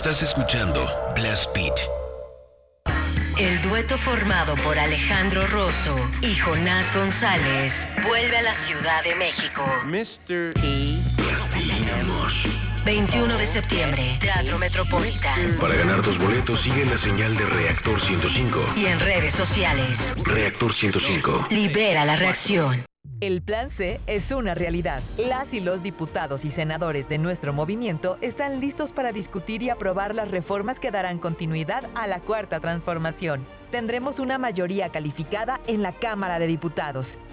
Estás escuchando Blast Beat. El dueto formado por Alejandro Rosso y Jonás González vuelve a la Ciudad de México. Mr. Plastilina Mosh. 21 de septiembre, Teatro Metropolitan. Para ganar tus boletos, sigue la señal de Reactor 105. Y en redes sociales. Reactor 105. Libera la reacción. El Plan C es una realidad. Las y los diputados y senadores de nuestro movimiento están listos para discutir y aprobar las reformas que darán continuidad a la Cuarta Transformación. Tendremos una mayoría calificada en la Cámara de Diputados